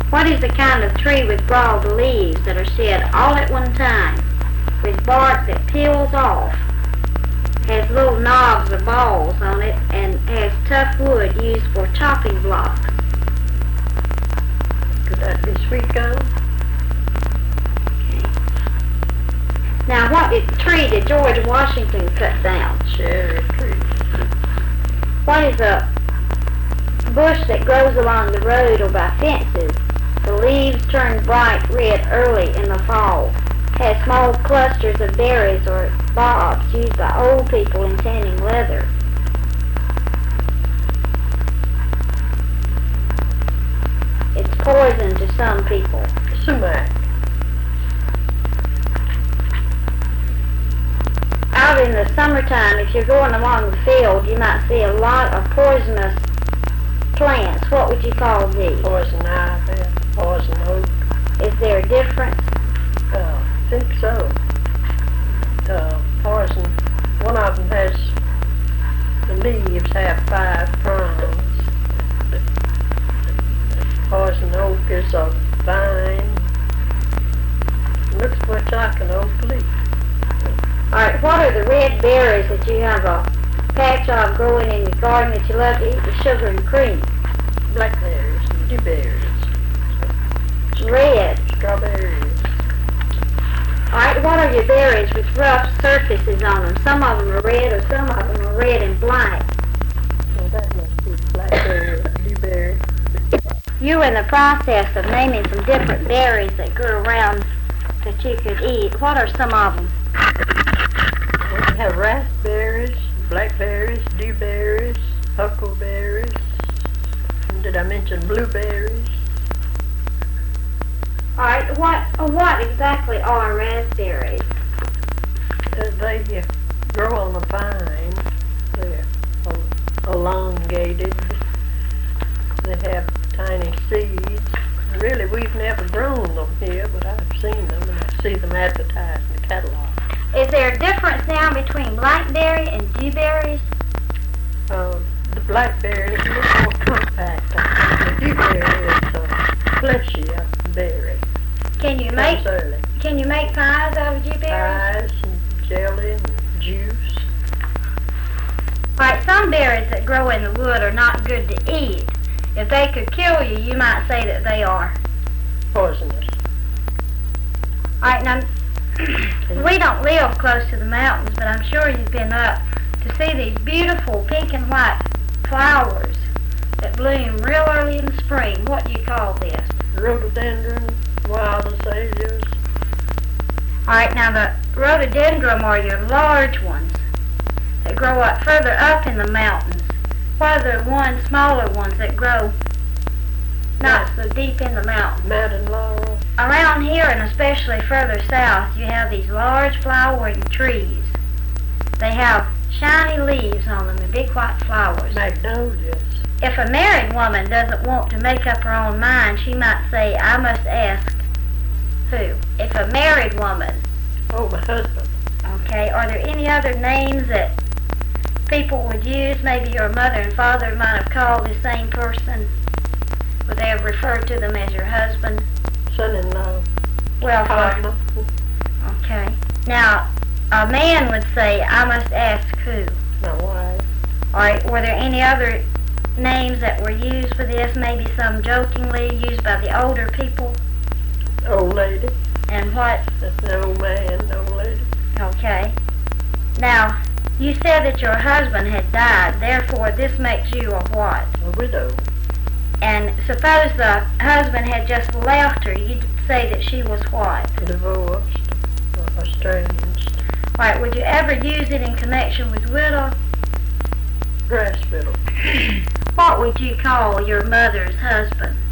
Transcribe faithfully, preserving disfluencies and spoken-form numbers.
What is the kind of tree with broad leaves that are shed all at one time, with bark that peels off, has little knobs or balls on it, and has tough wood used for chopping blocks? Could that be sweet gum? Okay. Now, what did, tree did George Washington cut down? Cherry tree. What is a bush that grows along the road or by fences? The leaves turn bright red early in the fall. Has small clusters of berries or bobs used by old people in tanning leather. It's poison to some people. Sumac. Out in the summertime, if you're going along the field, you might see a lot of poisonous plants. What would you call these? Poison ivy, poison oak. Is there a difference? Uh, I think so. Uh, poison, one of them has, the leaves have five prongs. Poison oak is a vine. Looks much like an oak leaf. Alright, what are the red berries that you have a patch of growing in your garden that you love to eat with sugar and cream? Blackberries and dewberries. Red. Strawberries. Alright, what are your berries with rough surfaces on them? Some of them are red or some of them are red and black. Well, that must be blackberry, dewberry. You were in the process of naming some different berries that grew around that you could eat. What are some of them? We have raspberries, blackberries, dewberries, huckleberries. And did I mention blueberries? Alright, what what exactly are raspberries? Uh, they uh, grow on a vine. They're el- elongated. They have tiny seeds. Really, we've never grown them here, but I've seen them and I see them advertised in the catalog. Is there a difference now between blackberry and dewberries? Uh, the blackberry is a little more compact. I think the dewberry is a fleshier berry. Can you make Comes early. can you make pies out of dewberries? Pies and jelly and juice. Right, some berries that grow in the wood are not good to eat. If they could kill you, you might say that they are. Poisonous. Alright, now, we don't live close to the mountains, but I'm sure you've been up to see these beautiful pink and white flowers that bloom real early in the spring. What do you call this? Rhododendron, wild azaleas. Alright, now the rhododendron are your large ones that grow up further up in the mountains. What are the ones, smaller ones that grow not so deep in the mountains? Mountain laurel. Around here, and especially further south, you have these large flowering trees. They have shiny leaves on them and big white flowers. Magnolias. If a married woman doesn't want to make up her own mind, she might say, I must ask who? If a married woman. Oh, my husband. Okay, are there any other names that people would use? Maybe your mother and father might have called the same person. Would they have referred to them as your husband? Son-in-law. Well, Partner. okay. Now, a man would say, I must ask who? My wife. Alright, were there any other names that were used for this? Maybe some jokingly used by the older people? Old lady. And what? The old man, the old lady. Okay. Now, you said that your husband had died, therefore this makes you a what? A widow. And suppose the husband had just left her, you'd say that she was what? Divorced. Or estranged. Right, would you ever use it in connection with widow? Grass fiddle. What would you call your mother's husband?